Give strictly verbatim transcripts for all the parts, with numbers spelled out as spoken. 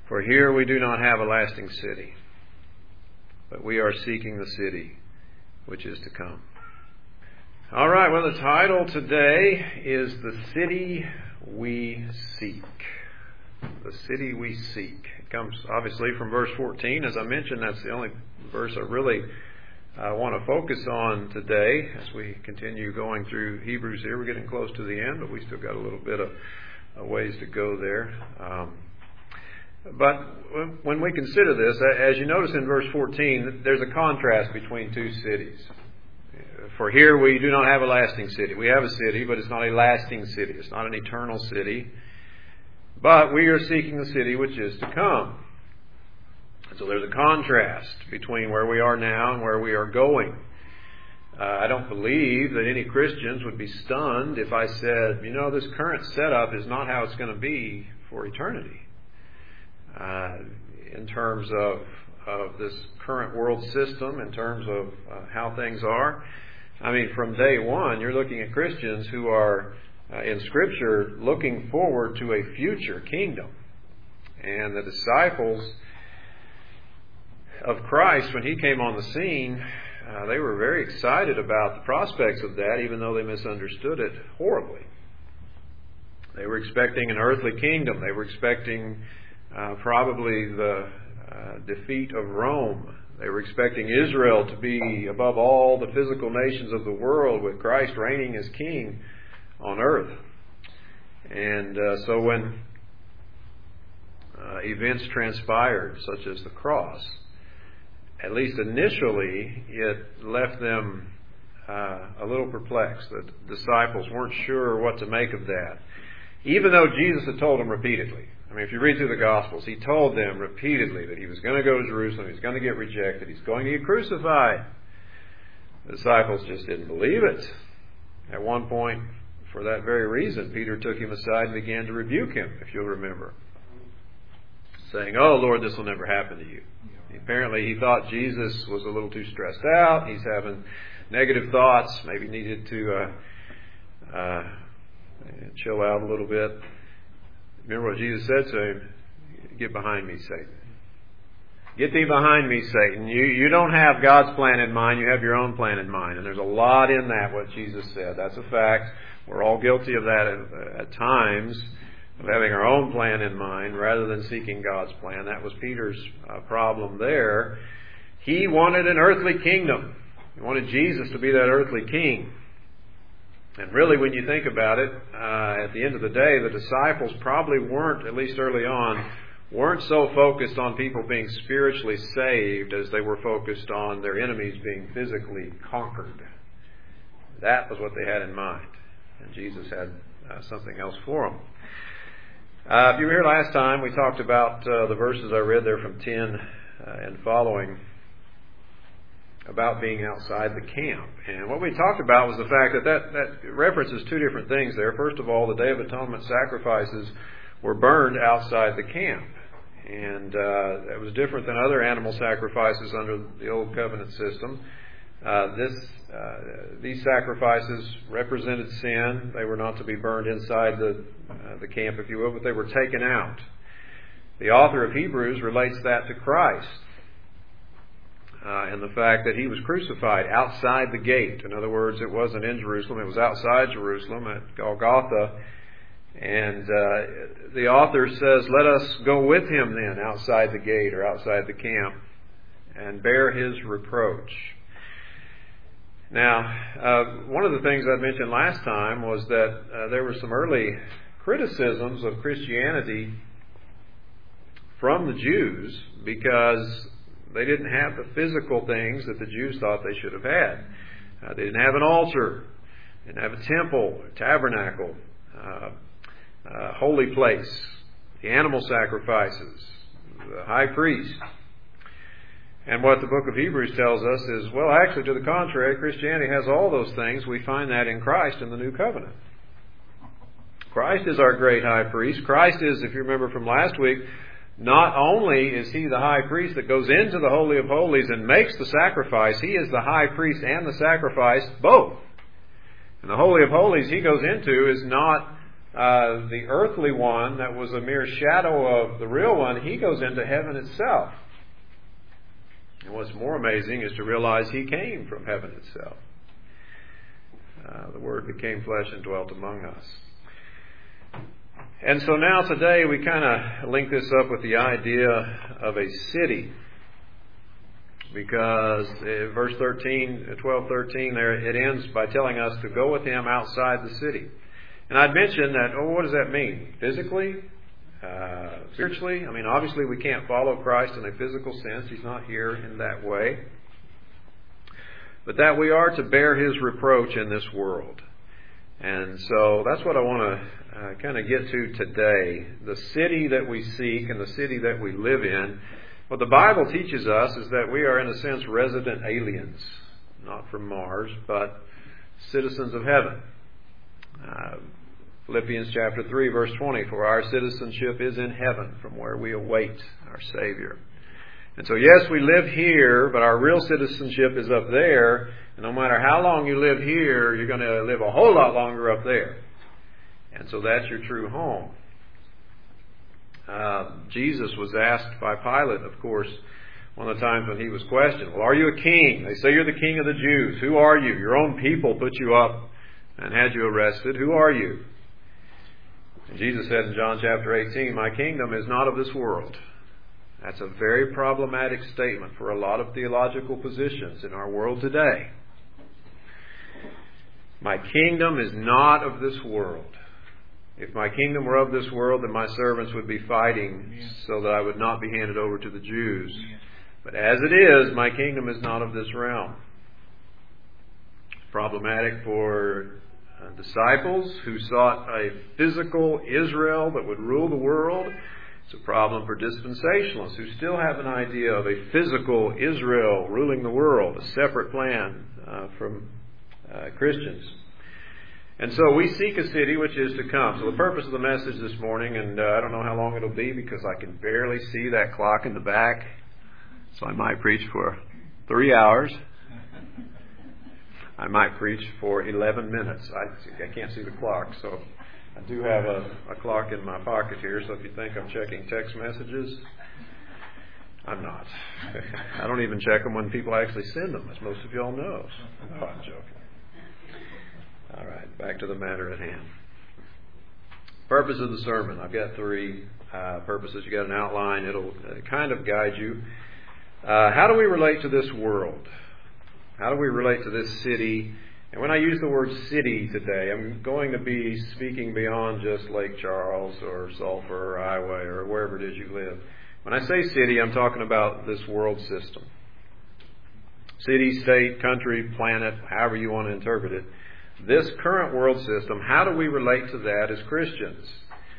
For here we do not have a lasting city, but we are seeking the city which is to come. All right, well, the title today is The City We Seek. The City We Seek. It comes obviously from verse fourteen. As I mentioned, that's the only verse I really uh, want to focus on today as we continue going through Hebrews here. We're getting close to the end, but we still got a little bit of uh, ways to go there. Um, but when we consider this, as you notice in verse fourteen, there's a contrast between two cities. For here we do not have a lasting city. We have a city, but it's not a lasting city. It's not an eternal city. But we are seeking the city which is to come. And so there's a contrast between where we are now and where we are going. Uh, I don't believe that any Christians would be stunned if I said, you know, this current setup is not how it's going to be for eternity. Uh, in terms of, of this current world system, in terms of uh, how things are. I mean, from day one, you're looking at Christians who are, uh, in Scripture, looking forward to a future kingdom. And the disciples of Christ, when He came on the scene, uh, they were very excited about the prospects of that, even though they misunderstood it horribly. They were expecting an earthly kingdom. They were expecting uh, probably the uh, defeat of Rome. They were expecting Israel to be above all the physical nations of the world, with Christ reigning as king on earth. And uh, so when uh, events transpired, such as the cross, at least initially, it left them uh, a little perplexed. The disciples weren't sure what to make of that, even though Jesus had told them repeatedly. I mean, if you read through the Gospels, He told them repeatedly that He was going to go to Jerusalem, He was going to get rejected, He's going to get crucified. The disciples just didn't believe it. At one point, for that very reason, Peter took Him aside and began to rebuke Him, if you'll remember, saying, "Oh, Lord, this will never happen to you." Apparently, he thought Jesus was a little too stressed out. He's having negative thoughts, maybe needed to uh, uh, chill out a little bit. Remember what Jesus said to him? "Get behind me, Satan. Get thee behind me, Satan. You, you don't have God's plan in mind. You have your own plan in mind." And there's a lot in that, what Jesus said. That's a fact. We're all guilty of that at, at times, of having our own plan in mind rather than seeking God's plan. That was Peter's uh, problem there. He wanted an earthly kingdom. He wanted Jesus to be that earthly king. And really, when you think about it, uh, at the end of the day, the disciples probably weren't, at least early on, weren't so focused on people being spiritually saved as they were focused on their enemies being physically conquered. That was what they had in mind. And Jesus had uh, something else for them. Uh, if you were here last time, we talked about uh, the verses I read there from ten uh, and following about being outside the camp. And what we talked about was the fact that, that that references two different things there. First of all, the Day of Atonement sacrifices were burned outside the camp. And uh, it was different than other animal sacrifices under the Old Covenant system. Uh, this, uh, these sacrifices represented sin. They were not to be burned inside the, uh, the camp, if you will, but they were taken out. The author of Hebrews relates that to Christ. Uh, and the fact that He was crucified outside the gate. In other words, it wasn't in Jerusalem, it was outside Jerusalem at Golgotha. And uh, the author says, let us go with Him then outside the gate or outside the camp and bear His reproach. Now, uh, one of the things I mentioned last time was that uh, there were some early criticisms of Christianity from the Jews because they didn't have the physical things that the Jews thought they should have had. Uh, they didn't have an altar, they didn't have a temple, a tabernacle, uh, a holy place, the animal sacrifices, the high priest. And what the book of Hebrews tells us is, well, actually, to the contrary, Christianity has all those things. We find that in Christ in the New Covenant. Christ is our great high priest. Christ is, if you remember from last week, not only is He the high priest that goes into the Holy of Holies and makes the sacrifice, He is the high priest and the sacrifice both. And the Holy of Holies He goes into is not uh, the earthly one that was a mere shadow of the real one, he goes into heaven itself. And what's more amazing is to realize he came from heaven itself. Uh, the Word became flesh and dwelt among us. And so now today we kind of link this up with the idea of a city. Because uh, verse thirteen, twelve, thirteen there, it ends by telling us to go with him outside the city. And I'd mentioned that, oh, what does that mean? Physically? Uh, spiritually? I mean, obviously we can't follow Christ in a physical sense. He's not here in that way. But that we are to bear his reproach in this world. And so that's what I want to uh, kind of get to today. The city that we seek and the city that we live in. What the Bible teaches us is that we are, in a sense, resident aliens. Not from Mars, but citizens of heaven. Uh, Philippians chapter three, verse twenty, for our citizenship is in heaven, from where we await our Savior. And so, yes, we live here, but our real citizenship is up there. And no matter how long you live here, you're going to live a whole lot longer up there. And so that's your true home. Uh, Jesus was asked by Pilate, of course, one of the times when he was questioned, well, are you a king? They say you're the king of the Jews. Who are you? Your own people put you up and had you arrested. Who are you? And Jesus said in John chapter eighteen, my kingdom is not of this world. That's a very problematic statement for a lot of theological positions in our world today. My kingdom is not of this world. If my kingdom were of this world, then my servants would be fighting so that I would not be handed over to the Jews. But as it is, my kingdom is not of this realm. Problematic for uh, disciples who sought a physical Israel that would rule the world. It's a problem for dispensationalists who still have an idea of a physical Israel ruling the world, a separate plan uh, from uh, Christians. And so we seek a city which is to come. So the purpose of the message this morning, and uh, I don't know how long it'll be because I can barely see that clock in the back. So I might preach for three hours. I might preach for eleven minutes. I, I can't see the clock, so I do have a, a clock in my pocket here. So if you think I'm checking text messages, I'm not. I don't even check them when people actually send them, as most of y'all know. Oh, I'm joking. All right, back to the matter at hand. Purpose of the sermon. I've got three uh, purposes. You got an outline. It'll uh, kind of guide you. Uh, how do we relate to this world? How do we relate to this city? And when I use the word city today, I'm going to be speaking beyond just Lake Charles or Sulphur or Iowa or wherever it is you live. When I say city, I'm talking about this world system. City, state, country, planet, however you want to interpret it. This current world system, how do we relate to that as Christians?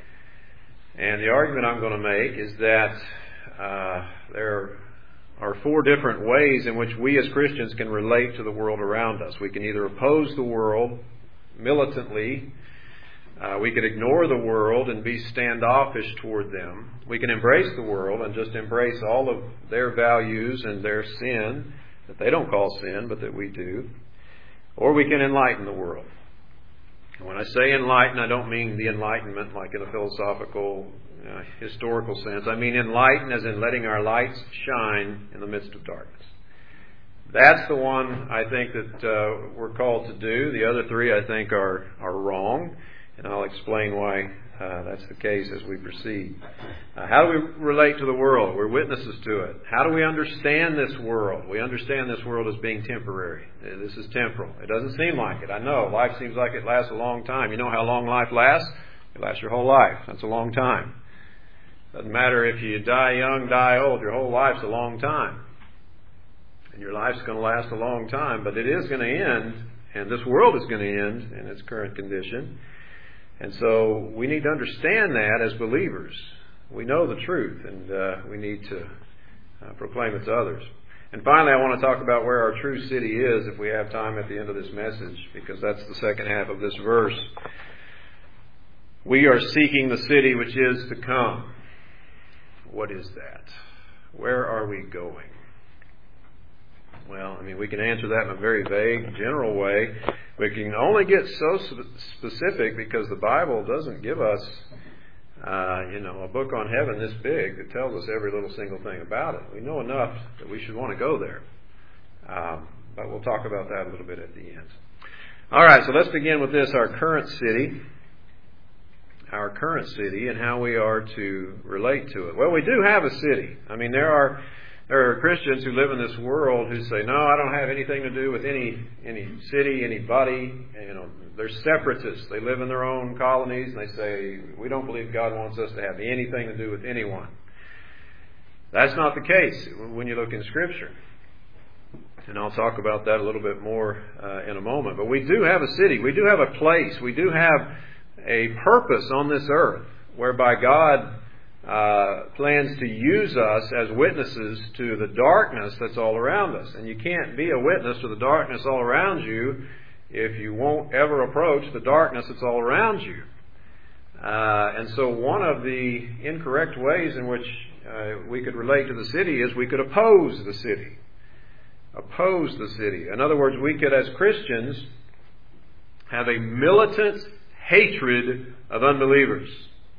And the argument I'm going to make is that uh, there are four different ways in which we as Christians can relate to the world around us. We can either oppose the world militantly. Uh, we can ignore the world and be standoffish toward them. We can embrace the world and just embrace all of their values and their sin that they don't call sin, but that we do. Or we can enlighten the world. And when I say enlighten, I don't mean the enlightenment like in a philosophical, uh, historical sense. I mean enlighten as in letting our lights shine in the midst of darkness. That's the one I think that uh, we're called to do. The other three I think are, are wrong. And I'll explain why uh, that's the case as we proceed. Uh, how do we relate to the world? We're witnesses to it. How do we understand this world? We understand this world as being temporary. This is temporal. It doesn't seem like it. I know. Life seems like it lasts a long time. You know how long life lasts? It lasts your whole life. That's a long time. Doesn't matter if you die young, die old. Your whole life's a long time. And your life's going to last a long time. But it is going to end. And this world is going to end in its current condition. And so we need to understand that as believers. We know the truth, and uh, we need to uh, proclaim it to others. And finally, I want to talk about where our true city is, if we have time at the end of this message, because that's the second half of this verse. We are seeking the city which is to come. What is that? Where are we going? Well, I mean, we can answer that in a very vague, general way. We can only get so specific because the Bible doesn't give us, uh, you know, a book on heaven this big that tells us every little single thing about it. We know enough that we should want to go there. Um, but we'll talk about that a little bit at the end. All right, so let's begin with this, our current city. Our current city and how we are to relate to it. Well, we do have a city. I mean, there are... There are Christians who live in this world who say, no, I don't have anything to do with any any city, anybody. You know, they're separatists. They live in their own colonies, and they say, we don't believe God wants us to have anything to do with anyone. That's not the case when you look in Scripture. And I'll talk about that a little bit more uh, in a moment. But we do have a city. We do have a place. We do have a purpose on this earth whereby God Uh, plans to use us as witnesses to the darkness that's all around us. And you can't be a witness to the darkness all around you if you won't ever approach the darkness that's all around you. Uh, and so one of the incorrect ways in which uh, we could relate to the city is we could oppose the city. Oppose the city. In other words, we could, as Christians, have a militant hatred of unbelievers.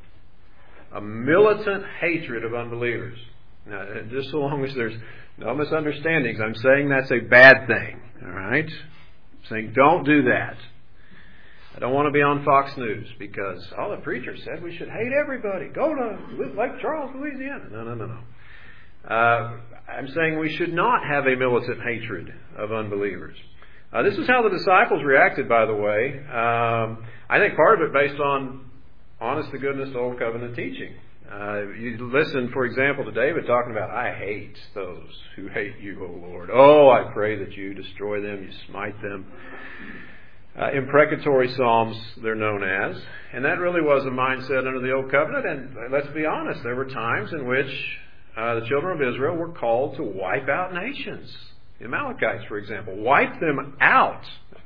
A militant hatred of unbelievers. Now, just so long as there's no misunderstandings, I'm saying that's a bad thing. All right? I'm saying don't do that. I don't want to be on Fox News because, oh, the preacher said we should hate everybody. Go to Lake Charles, Louisiana. No, no, no, no. Uh, I'm saying we should not have a militant hatred of unbelievers. Uh, this is how the disciples reacted, by the way. Um, I think part of it based on honest to goodness Old Covenant teaching. Uh, you listen, for example, to David talking about, I hate those who hate you, O Lord. Oh, I pray that you destroy them, you smite them. Uh, imprecatory psalms, they're known as. And that really was a mindset under the Old Covenant. And let's be honest, there were times in which uh, the children of Israel were called to wipe out nations. The Amalekites, for example. Wipe them out.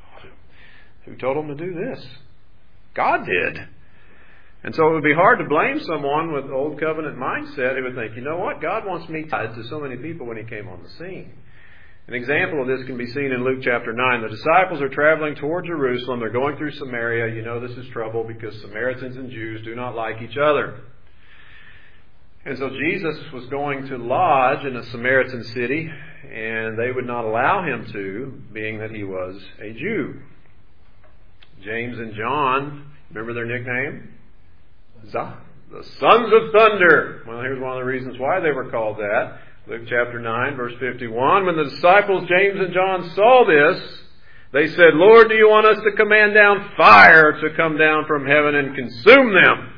Who told them to do this? God did. And so it would be hard to blame someone with Old Covenant mindset who would think, you know what, God wants me tied to so many people when He came on the scene. An example of this can be seen in Luke chapter nine. The disciples are traveling toward Jerusalem. They're going through Samaria. You know this is trouble because Samaritans and Jews do not like each other. And so Jesus was going to lodge in a Samaritan city, and they would not allow Him to, being that He was a Jew. James and John, remember their nickname? The sons of thunder. Well, here's one of the reasons why they were called that. Luke chapter nine, verse fifty-one. When the disciples, James and John, saw this, they said, Lord, do you want us to command down fire to come down from heaven and consume them?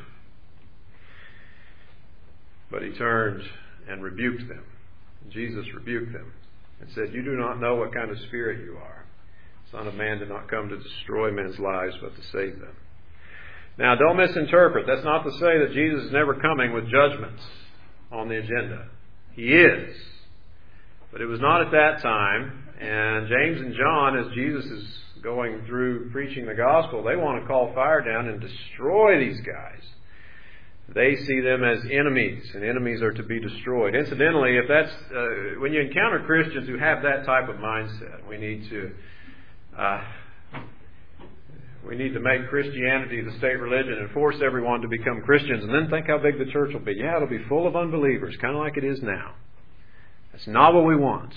But He turned and rebuked them. Jesus rebuked them and said, you do not know what kind of spirit you are. The Son of Man did not come to destroy men's lives, but to save them. Now, don't misinterpret. That's not to say that Jesus is never coming with judgments on the agenda. He is. But it was not at that time. And James and John, as Jesus is going through preaching the gospel, they want to call fire down and destroy these guys. They see them as enemies, and enemies are to be destroyed. Incidentally, if that's uh, when you encounter Christians who have that type of mindset, we need to... Uh, We need to make Christianity the state religion and force everyone to become Christians and then think how big the church will be. Yeah, it'll be full of unbelievers, kind of like it is now. That's not what we want.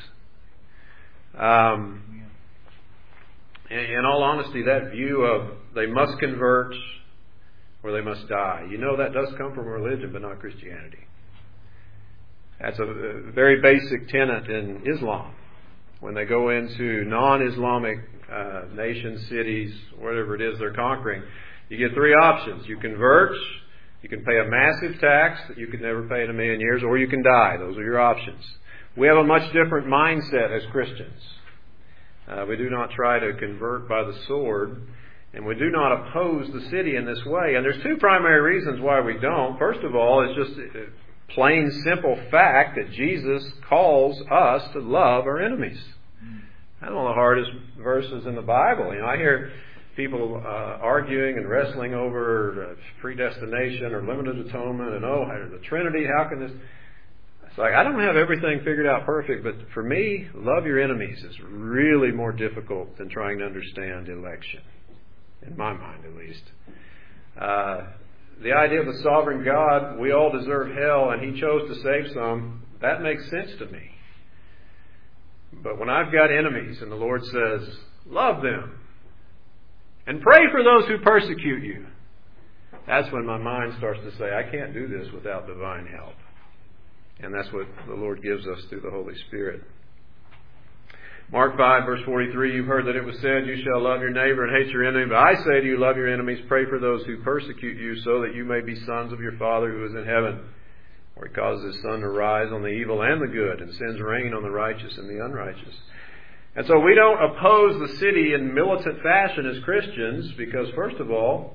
Um, in, in all honesty, that view of they must convert or they must die, you know that does come from religion, but not Christianity. That's a, a very basic tenet in Islam. When they go into non-Islamic uh, nations, cities, whatever it is they're conquering, you get three options. You convert, you can pay a massive tax that you could never pay in a million years, or you can die. Those are your options. We have a much different mindset as Christians. Uh, we do not try to convert by the sword, and we do not oppose the city in this way. And there's two primary reasons why we don't. First of all, it's just plain, simple fact that Jesus calls us to love our enemies. That's one of the hardest verses in the Bible. You know, I hear people uh, arguing and wrestling over uh, predestination or limited atonement and, oh, the Trinity, how can this... It's like, I don't have everything figured out perfect, but for me, love your enemies is really more difficult than trying to understand election. In my mind, at least. Uh, the idea of the sovereign God, we all deserve hell, and He chose to save some, that makes sense to me. But when I've got enemies, and the Lord says, love them, and pray for those who persecute you, that's when my mind starts to say, I can't do this without divine help. And that's what the Lord gives us through the Holy Spirit. Mark five, verse forty-three, you've heard that it was said, you shall love your neighbor and hate your enemy. But I say to you, love your enemies, pray for those who persecute you, so that you may be sons of your Father who is in heaven. For He causes His sun to rise on the evil and the good, and sends rain on the righteous and the unrighteous. And so we don't oppose the city in militant fashion as Christians, because first of all,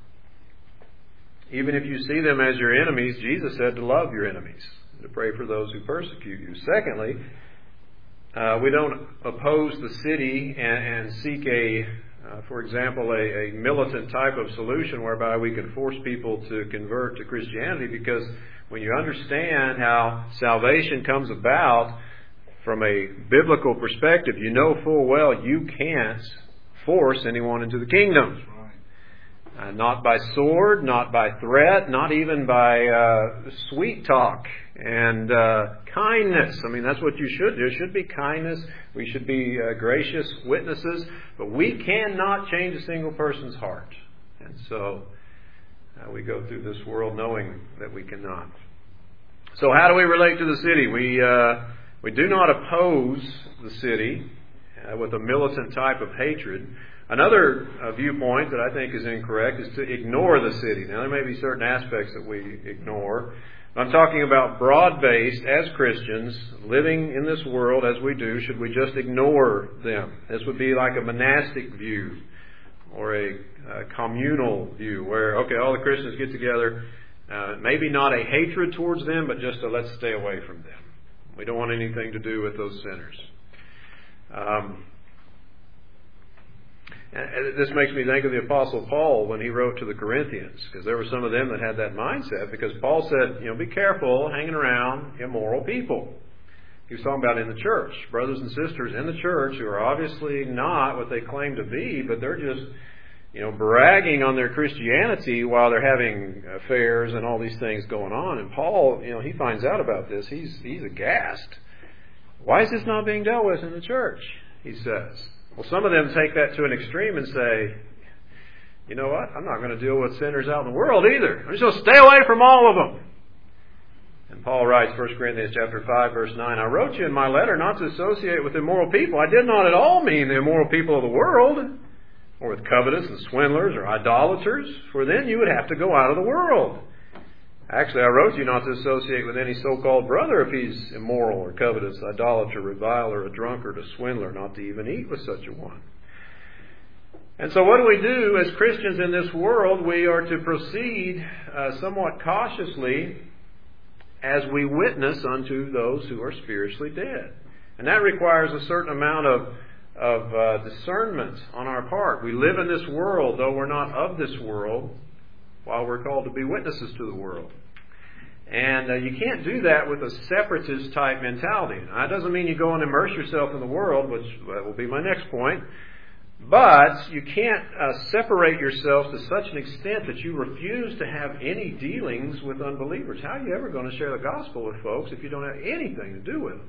even if you see them as your enemies, Jesus said to love your enemies, to pray for those who persecute you. Secondly, uh, we don't oppose the city and, and seek a, uh, for example, a, a militant type of solution whereby we can force people to convert to Christianity, because when you understand how salvation comes about from a biblical perspective, you know full well you can't force anyone into the kingdom. Uh, not by sword, not by threat, not even by uh, sweet talk and uh, kindness. I mean, that's what you should do. It should be kindness. We should be uh, gracious witnesses. But we cannot change a single person's heart. And so uh, we go through this world knowing that we cannot. So how do we relate to the city? We, uh, we do not oppose the city uh, with a militant type of hatred. Another uh, viewpoint that I think is incorrect is to ignore the city. Now, there may be certain aspects that we ignore. I'm talking about broad-based, as Christians, living in this world as we do. Should we just ignore them? This would be like a monastic view or a, a communal view where, okay, all the Christians get together. Uh, maybe not a hatred towards them, but just a let's stay away from them. We don't want anything to do with those sinners. Um, This makes me think of the Apostle Paul when he wrote to the Corinthians, because there were some of them that had that mindset, because Paul said, you know, be careful hanging around immoral people. He was talking about in the church, brothers and sisters in the church who are obviously not what they claim to be, but they're just, you know, bragging on their Christianity while they're having affairs and all these things going on. And Paul, you know, he finds out about this. He's, he's aghast. Why is this not being dealt with in the church? He says. Well, some of them take that to an extreme and say, you know what, I'm not going to deal with sinners out in the world either. I'm just going to stay away from all of them. And Paul writes, First Corinthians chapter five, verse nine, I wrote you in my letter not to associate with immoral people. I did not at all mean the immoral people of the world, or with covetous and swindlers or idolaters, for then you would have to go out of the world. Actually, I wrote you not to associate with any so-called brother if he's immoral or covetous, idolater, reviler, a drunkard, a swindler, not to even eat with such a one. And so what do we do as Christians in this world? We are to proceed uh, somewhat cautiously as we witness unto those who are spiritually dead. And that requires a certain amount of, of uh, discernment on our part. We live in this world, though we're not of this world, while we're called to be witnesses to the world. And uh, you can't do that with a separatist type mentality. Now, that doesn't mean you go and immerse yourself in the world, which uh, will be my next point. But you can't uh, separate yourself to such an extent that you refuse to have any dealings with unbelievers. How are you ever going to share the gospel with folks if you don't have anything to do with them?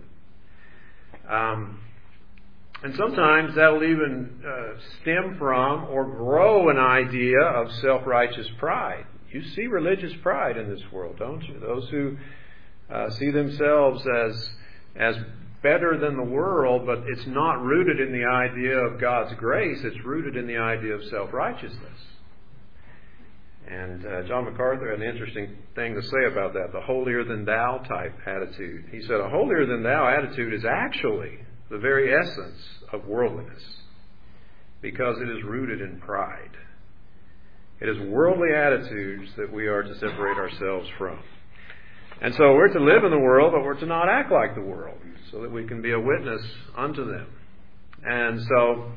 Um, And sometimes that will even uh, stem from or grow an idea of self-righteous pride. You see religious pride in this world, don't you? Those who uh, see themselves as as better than the world, but it's not rooted in the idea of God's grace. It's rooted in the idea of self-righteousness. And uh, John MacArthur had an interesting thing to say about that, the holier-than-thou type attitude. He said, a holier-than-thou attitude is actually the very essence of worldliness, because it is rooted in pride. It is worldly attitudes that we are to separate ourselves from. And so we're to live in the world, but we're to not act like the world, so that we can be a witness unto them. And so,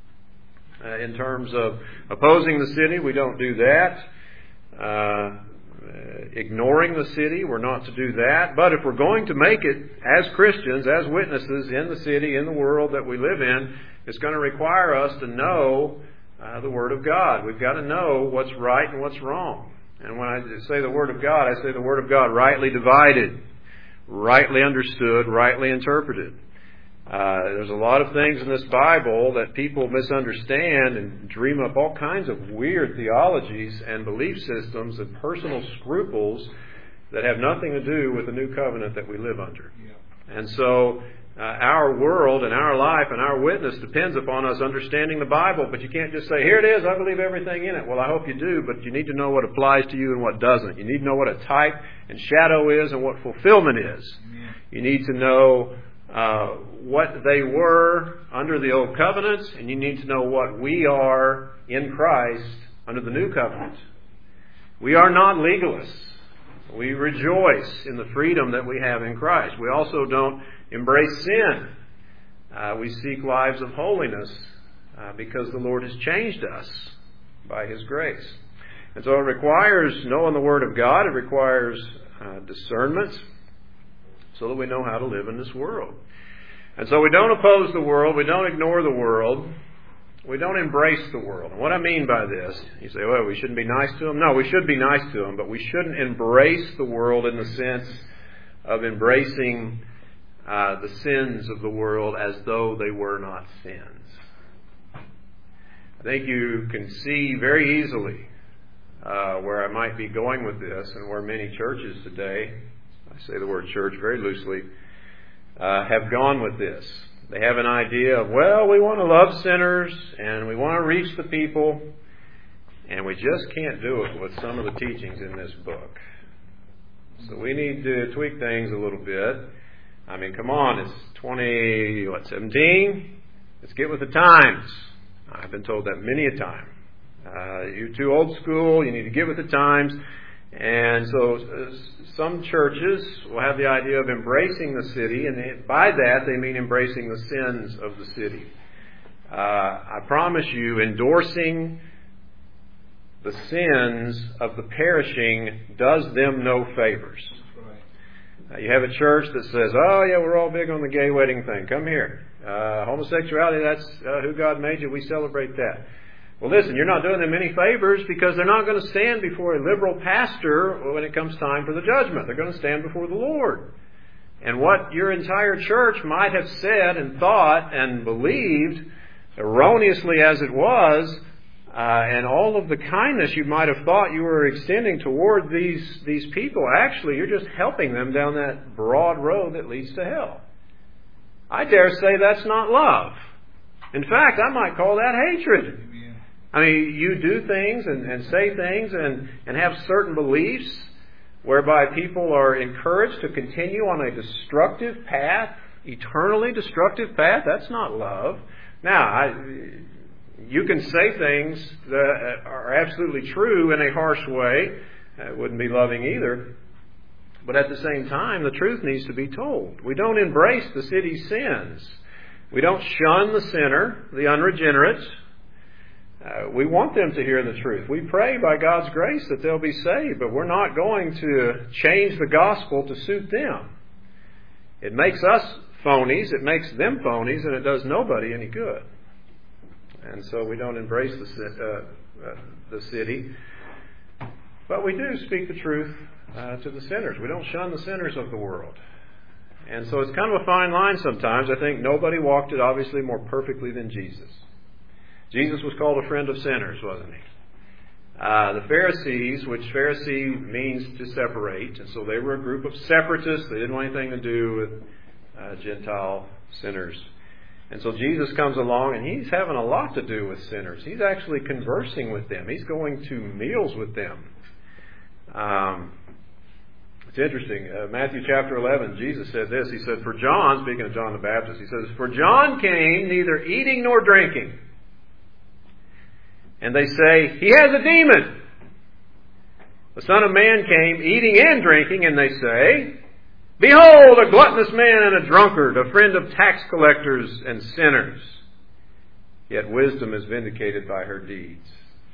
uh, in terms of opposing the city, we don't do that. Uh, ignoring the city. We're not to do that. But if we're going to make it as Christians, as witnesses in the city, in the world that we live in, it's going to require us to know uh, the Word of God. We've got to know what's right and what's wrong. And when I say the Word of God, I say the Word of God rightly divided, rightly understood, rightly interpreted. Uh, there's a lot of things in this Bible that people misunderstand and dream up all kinds of weird theologies and belief systems and personal scruples that have nothing to do with the new covenant that we live under. Yeah. And so uh, our world and our life and our witness depends upon us understanding the Bible. But you can't just say, here it is, I believe everything in it. Well, I hope you do, but you need to know what applies to you and what doesn't. You need to know what a type and shadow is and what fulfillment is. Yeah. You need to know Uh, what they were under the old covenant, and you need to know what we are in Christ under the new covenant. We are not legalists. We rejoice in the freedom that we have in Christ. We also don't embrace sin. Uh, we seek lives of holiness uh, because the Lord has changed us by His grace. And so it requires knowing the Word of God. It requires uh, discernment, so that we know how to live in this world. And so we don't oppose the world. We don't ignore the world. We don't embrace the world. And what I mean by this, you say, well, we shouldn't be nice to them. No, we should be nice to them, but we shouldn't embrace the world in the sense of embracing uh, the sins of the world as though they were not sins. I think you can see very easily uh, where I might be going with this, and where many churches today, I say the word church very loosely, uh, have gone with this. They have an idea of, well, we want to love sinners and we want to reach the people, and we just can't do it with some of the teachings in this book. So we need to tweak things a little bit. I mean, come on, it's twenty, what, seventeen? Let's get with the times. I've been told that many a time. Uh, you're too old school, you need to get with the times. And so uh, some churches will have the idea of embracing the city, and they, by that they mean embracing the sins of the city. Uh, I promise you, endorsing the sins of the perishing does them no favors. Uh, you have a church that says, oh yeah, we're all big on the gay wedding thing. Come here. Uh, homosexuality, that's uh, who God made you. We celebrate that. Well, listen, you're not doing them any favors, because they're not going to stand before a liberal pastor when it comes time for the judgment. They're going to stand before the Lord. And what your entire church might have said and thought and believed, erroneously as it was, uh, and all of the kindness you might have thought you were extending toward these, these people, actually you're just helping them down that broad road that leads to hell. I dare say that's not love. In fact, I might call that hatred. I mean, you do things and, and say things and, and have certain beliefs whereby people are encouraged to continue on a destructive path, eternally destructive path. That's not love. Now, I, you can say things that are absolutely true in a harsh way. It wouldn't be loving either. But at the same time, the truth needs to be told. We don't embrace the city's sins. We don't shun the sinner, the unregenerate. Uh, we want them to hear the truth. We pray by God's grace that they'll be saved, but we're not going to change the gospel to suit them. It makes us phonies, it makes them phonies, and it does nobody any good. And so we don't embrace the, uh, uh, the city, but we do speak the truth uh, to the sinners. We don't shun the sinners of the world. And so it's kind of a fine line sometimes. I think nobody walked it obviously more perfectly than Jesus. Jesus was called a friend of sinners, wasn't he? Uh, the Pharisees, which Pharisee means to separate, and so they were a group of separatists. They didn't want anything to do with uh, Gentile sinners. And so Jesus comes along, and he's having a lot to do with sinners. He's actually conversing with them. He's going to meals with them. Um, it's interesting. Uh, Matthew chapter eleven, Jesus said this. He said, for John, speaking of John the Baptist, he says, for John came neither eating nor drinking. And they say, he has a demon. The Son of Man came eating and drinking, and they say, behold, a gluttonous man and a drunkard, a friend of tax collectors and sinners. Yet wisdom is vindicated by her deeds.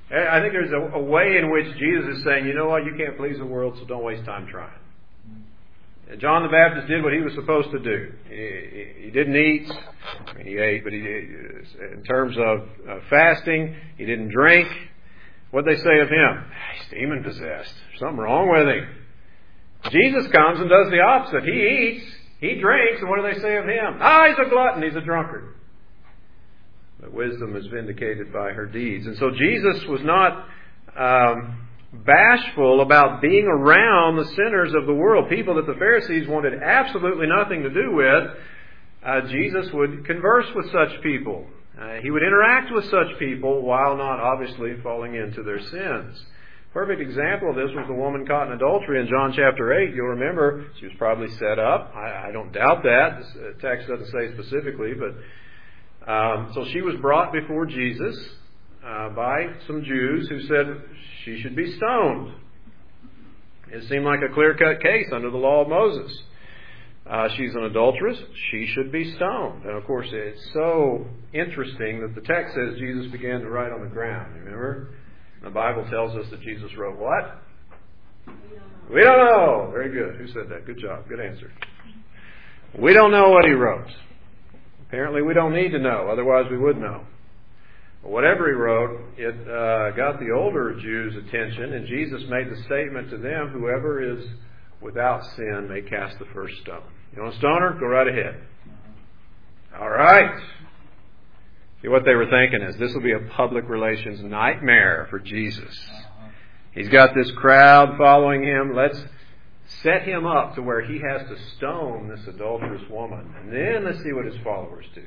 I think there's a, a way in which Jesus is saying, you know what, you can't please the world, so don't waste time trying. John the Baptist did what he was supposed to do. He, he, he didn't eat. I mean, he ate, but he, in terms of uh, fasting, he didn't drink. What'd they say of him? He's demon possessed. There's something wrong with him. Jesus comes and does the opposite. He eats, he drinks, and what do they say of him? Ah, he's a glutton, he's a drunkard. But wisdom is vindicated by her deeds. And so Jesus was not um, bashful about being around the sinners of the world, people that the Pharisees wanted absolutely nothing to do with. Uh, Jesus would converse with such people. Uh, he would interact with such people while not obviously falling into their sins. Perfect example of this was the woman caught in adultery in John chapter eight. You'll remember she was probably set up. I, I don't doubt that. The text doesn't say specifically, but Um, so she was brought before Jesus uh, by some Jews who said she should be stoned. It seemed like a clear-cut case under the law of Moses. Uh, she's an adulteress. She should be stoned. And of course, it's so interesting that the text says Jesus began to write on the ground. Remember? The Bible tells us that Jesus wrote what? We don't know. Very good. Who said that? Good job. Good answer. We don't know what he wrote. Apparently we don't need to know, otherwise we would know. But whatever he wrote, it uh, got the older Jews' attention, and Jesus made the statement to them, whoever is without sin may cast the first stone. You want a stoner? Go right ahead. All right. See, what they were thinking is this will be a public relations nightmare for Jesus. He's got this crowd following him. Let's set him up to where he has to stone this adulterous woman. And then let's see what his followers do.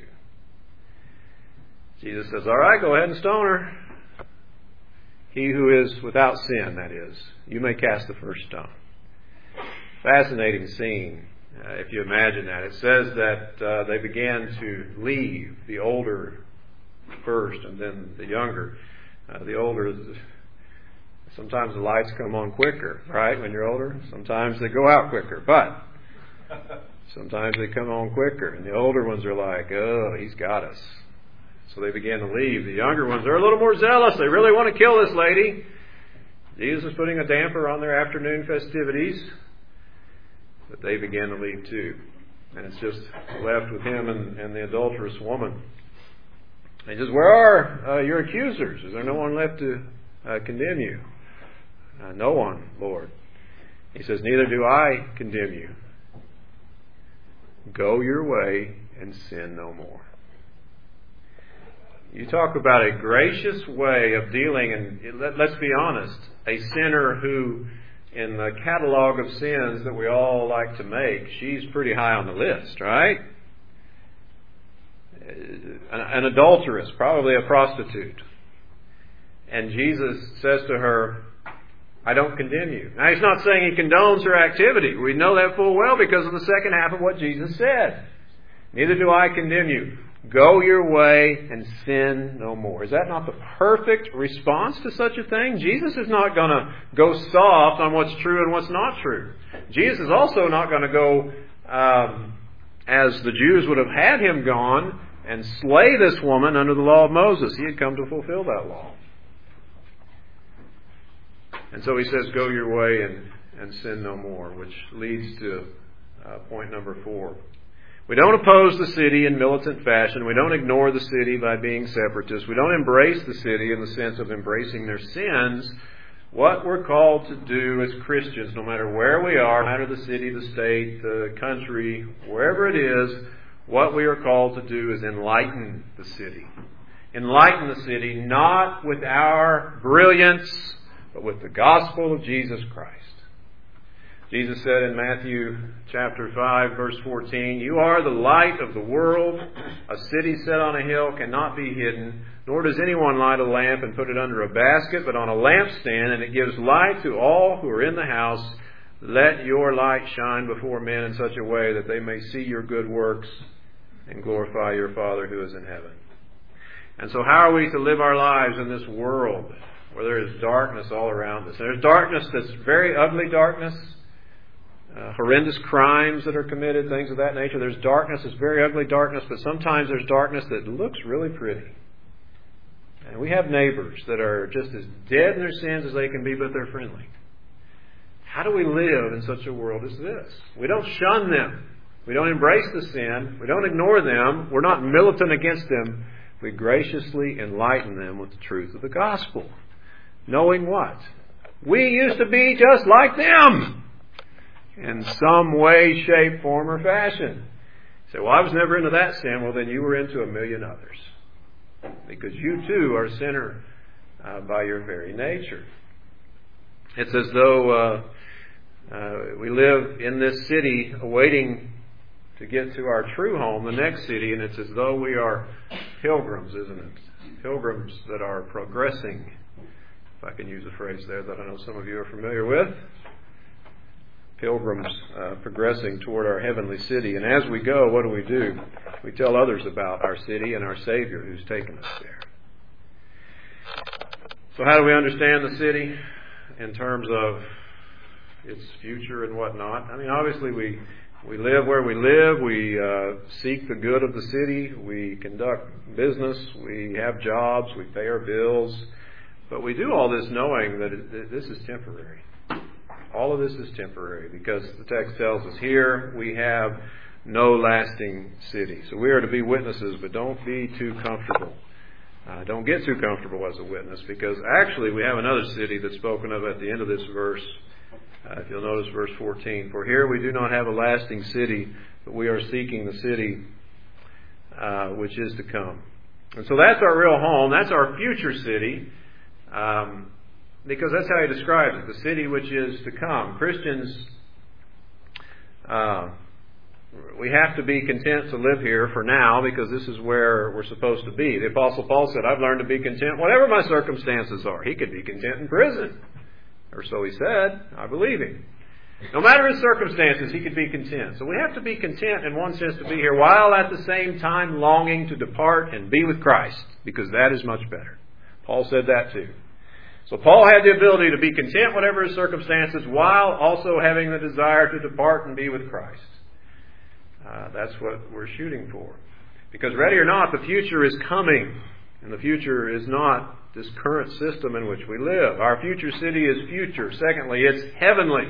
Jesus says, all right, go ahead and stone her. He who is without sin, that is. You may cast the first stone. Fascinating scene, uh, if you imagine that. It says that uh, they began to leave, the older first and then the younger. Uh, the older... Sometimes the lights come on quicker, right, when you're older. Sometimes they go out quicker, but sometimes they come on quicker. And the older ones are like, oh, he's got us. So they begin to leave. The younger ones are a little more zealous. They really want to kill this lady. Jesus is putting a damper on their afternoon festivities. But they begin to leave too. And it's just left with him and, and the adulterous woman. He says, where are uh, your accusers? Is there no one left to uh, condemn you? Uh, no one, Lord. He says, neither do I condemn you. Go your way and sin no more. You talk about a gracious way of dealing, and let, let's be honest, a sinner who, in the catalog of sins that we all like to make, she's pretty high on the list, right? An, an adulteress, probably a prostitute. And Jesus says to her, I don't condemn you. Now, he's not saying he condones her activity. We know that full well because of the second half of what Jesus said. Neither do I condemn you. Go your way and sin no more. Is that not the perfect response to such a thing? Jesus is not going to go soft on what's true and what's not true. Jesus is also not going to go, um, as the Jews would have had him gone, and slay this woman under the law of Moses. He had come to fulfill that law. And so he says, go your way and, and sin no more, which leads to uh, point number four. We don't oppose the city in militant fashion. We don't ignore the city by being separatists. We don't embrace the city in the sense of embracing their sins. What we're called to do as Christians, no matter where we are, no matter the city, the state, the country, wherever it is, what we are called to do is enlighten the city. Enlighten the city, not with our brilliance, but with the gospel of Jesus Christ. Jesus said in Matthew chapter five, verse fourteen, you are the light of the world. A city set on a hill cannot be hidden, nor does anyone light a lamp and put it under a basket, but on a lampstand, and it gives light to all who are in the house. Let your light shine before men in such a way that they may see your good works and glorify your Father who is in heaven. And so how are we to live our lives in this world where there is darkness all around us? There's darkness that's very ugly darkness, uh, horrendous crimes that are committed, things of that nature. There's darkness that's very ugly darkness, but sometimes there's darkness that looks really pretty. And we have neighbors that are just as dead in their sins as they can be, but they're friendly. How do we live in such a world as this? We don't shun them. We don't embrace the sin. We don't ignore them. We're not militant against them. We graciously enlighten them with the truth of the gospel. Knowing what? We used to be just like them in some way, shape, form, or fashion. You say, well, I was never into that sin. Well, then you were into a million others. Because you too are a sinner uh, by your very nature. It's as though uh, uh, we live in this city awaiting to get to our true home, the next city, and it's as though we are pilgrims, isn't it? Pilgrims that are progressing, if I can use a phrase there that I know some of you are familiar with. Pilgrims uh, progressing toward our heavenly city. And as we go, what do we do? We tell others about our city and our Savior who's taken us there. So how do we understand the city in terms of its future and whatnot? I mean, obviously we we live where we live. We uh, seek the good of the city. We conduct business. We have jobs. We pay our bills. But we do all this knowing that it, that this is temporary. All of this is temporary because the text tells us here we have no lasting city. So we are to be witnesses, but don't be too comfortable. Uh, don't get too comfortable as a witness, because actually we have another city that's spoken of at the end of this verse. Uh, if you'll notice verse fourteen. For here we do not have a lasting city, but we are seeking the city uh, which is to come. And so that's our real home. That's our future city. Um, because that's how he describes it, the city which is to come. Christians, uh, we have to be content to live here for now because this is where we're supposed to be. The Apostle Paul said, I've learned to be content whatever my circumstances are. He could be content in prison. Or so he said. I believe him. No matter his circumstances, he could be content. So we have to be content in one sense to be here while at the same time longing to depart and be with Christ, because that is much better. Paul said that too. So Paul had the ability to be content whatever his circumstances while also having the desire to depart and be with Christ. Uh, that's what we're shooting for. Because ready or not, the future is coming. And the future is not this current system in which we live. Our future city is future. Secondly, it's heavenly.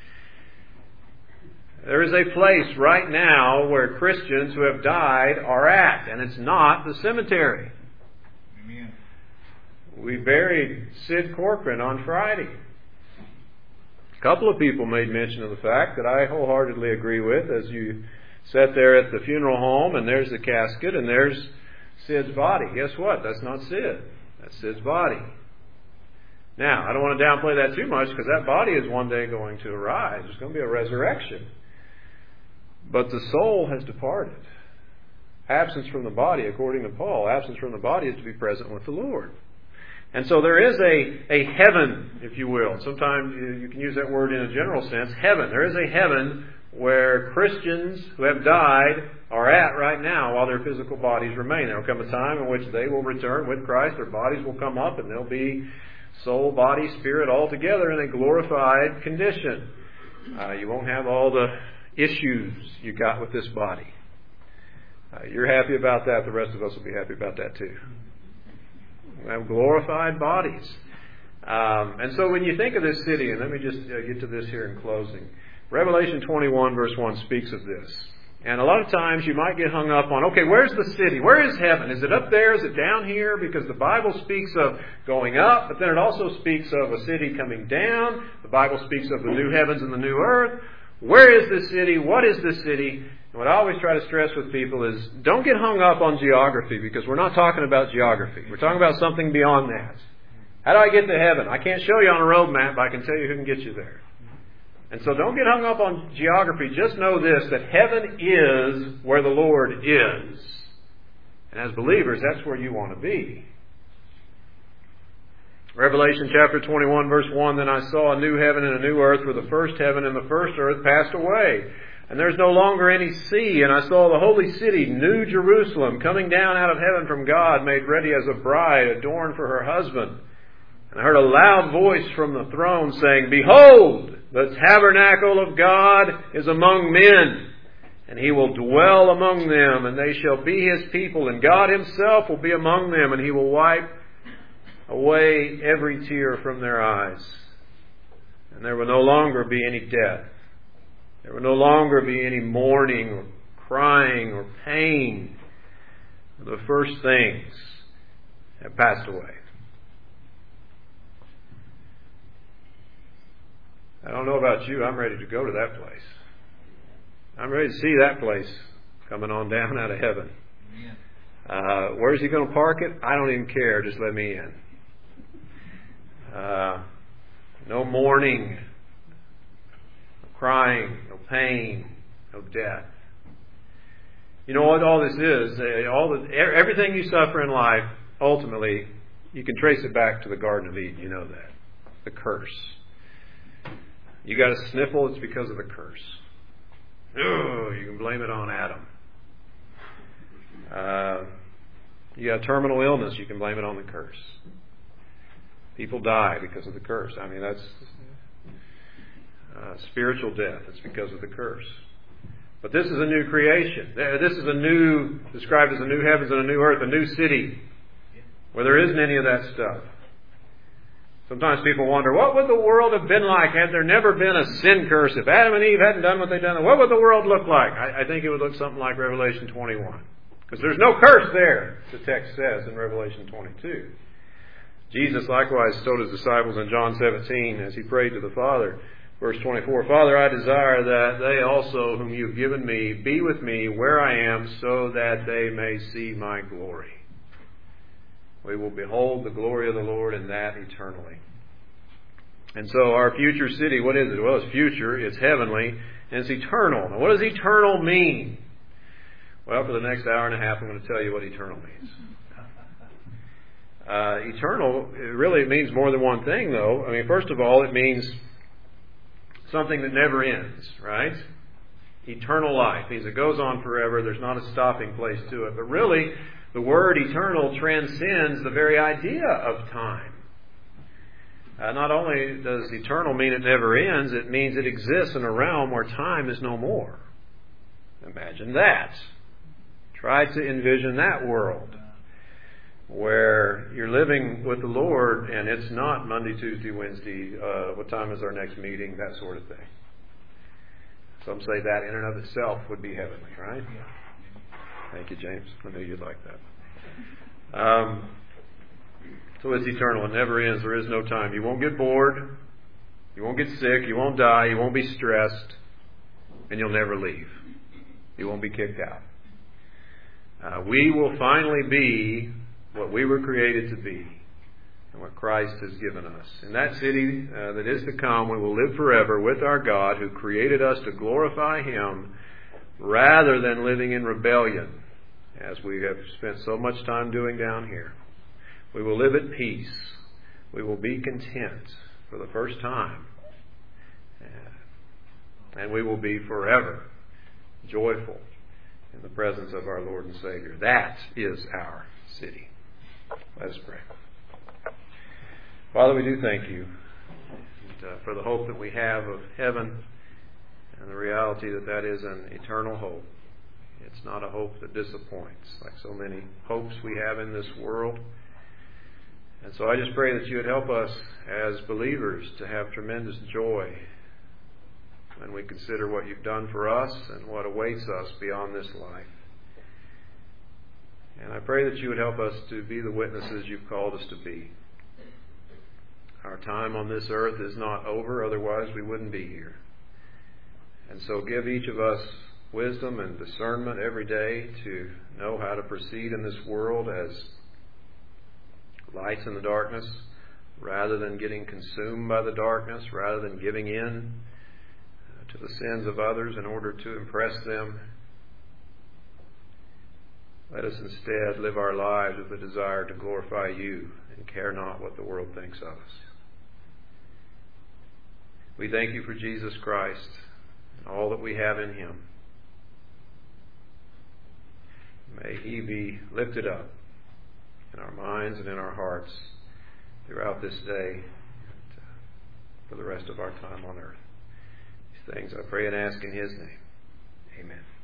There is a place right now where Christians who have died are at, and it's not the cemetery. Amen. We buried Sid Corcoran on Friday. A couple of people made mention of the fact that I wholeheartedly agree with. As you sat there at the funeral home and there's the casket and there's Sid's body. Guess what? That's not Sid. That's Sid's body. Now, I don't want to downplay that too much because that body is one day going to arise. There's going to be a resurrection. But the soul has departed. Absence from the body, according to Paul, absence from the body is to be present with the Lord. And so there is a, a heaven, if you will. Sometimes you, you can use that word in a general sense. Heaven. There is a heaven where Christians who have died are at right now while their physical bodies remain. There will come a time in which they will return with Christ. Their bodies will come up and they'll be soul, body, spirit all together in a glorified condition. Uh, you won't have all the issues you got with this body. Uh, you're happy about that. The rest of us will be happy about that too. We have glorified bodies. Um, and so when you think of this city, and let me just uh, get to this here in closing. Revelation twenty-one verse one speaks of this. And a lot of times you might get hung up on, okay, where's the city? Where is heaven? Is it up there? Is it down here? Because the Bible speaks of going up, but then it also speaks of a city coming down. The Bible speaks of the new heavens and the new earth. Where is this city? What is this city? And what I always try to stress with people is don't get hung up on geography, because we're not talking about geography. We're talking about something beyond that. How do I get to heaven? I can't show you on a road map, but I can tell you who can get you there. And so don't get hung up on geography. Just know this, that heaven is where the Lord is. And as believers, that's where you want to be. Revelation chapter twenty-one verse one, Then I saw a new heaven and a new earth, for the first heaven and the first earth passed away. And there's no longer any sea. And I saw the holy city, New Jerusalem, coming down out of heaven from God, made ready as a bride, adorned for her husband. And I heard a loud voice from the throne saying, Behold, the tabernacle of God is among men, and He will dwell among them, and they shall be His people, and God Himself will be among them, and He will wipe away every tear from their eyes. And there will no longer be any death. There will no longer be any mourning or crying or pain. The first things have passed away. I don't know about you, I'm ready to go to that place. I'm ready to see that place coming on down out of heaven. Uh, where's He going to park it? I don't even care. Just let me in. Uh, no mourning, no crying, no pain, no death. You know what all this is? All the, everything you suffer in life, ultimately, you can trace it back to the Garden of Eden. You know that. The curse. You got a sniffle, it's because of the curse. Oh, you can blame it on Adam. Uh, you got terminal illness, you can blame it on the curse. People die because of the curse. I mean, that's uh, spiritual death. It's because of the curse. But this is a new creation. This is a new, described as a new heavens and a new earth, a new city, where there isn't any of that stuff. Sometimes people wonder, what would the world have been like had there never been a sin curse? If Adam and Eve hadn't done what they'd done, what would the world look like? I, I think it would look something like Revelation twenty-one. Because there's no curse there, the text says in Revelation twenty-two. Jesus likewise told His disciples in John seventeen, as He prayed to the Father, verse twenty-four, Father, I desire that they also, whom You have given Me, be with Me where I am, so that they may see My glory. We will behold the glory of the Lord, and that eternally. And so our future city, what is it? Well, it's future, it's heavenly, and it's eternal. Now, what does eternal mean? Well, for the next hour and a half, I'm going to tell you what eternal means. Uh, eternal, it really means more than one thing, though. I mean, first of all, it means something that never ends, right? Eternal life means it goes on forever. There's not a stopping place to it. But really, the word eternal transcends the very idea of time. Uh, not only does eternal mean it never ends, it means it exists in a realm where time is no more. Imagine that. Try to envision that world where you're living with the Lord and it's not Monday, Tuesday, Wednesday, uh, what time is our next meeting, that sort of thing. Some say that in and of itself would be heavenly, right? Thank you, James. I knew you'd like that. Um, so it's eternal. It never ends. There is no time. You won't get bored. You won't get sick. You won't die. You won't be stressed. And you'll never leave. You won't be kicked out. Uh, we will finally be what we were created to be and what Christ has given us. In that city uh, that is to come, we will live forever with our God who created us to glorify Him rather than living in rebellion, as we have spent so much time doing down here. We will live at peace. We will be content for the first time. And we will be forever joyful in the presence of our Lord and Savior. That is our city. Let us pray. Father, we do thank You and, uh, for the hope that we have of heaven and the reality that that is an eternal hope. It's not a hope that disappoints, like so many hopes we have in this world. And so I just pray that You would help us as believers to have tremendous joy when we consider what You've done for us and what awaits us beyond this life. And I pray that You would help us to be the witnesses You've called us to be. Our time on this earth is not over, otherwise we wouldn't be here. And so give each of us wisdom and discernment every day to know how to proceed in this world as lights in the darkness, rather than getting consumed by the darkness, rather than giving in to the sins of others in order to impress them. Let us instead live our lives with a desire to glorify You and care not what the world thinks of us. We thank You for Jesus Christ and all that we have in Him. May He be lifted up in our minds and in our hearts throughout this day and for the rest of our time on earth. These things I pray and ask in His name. Amen.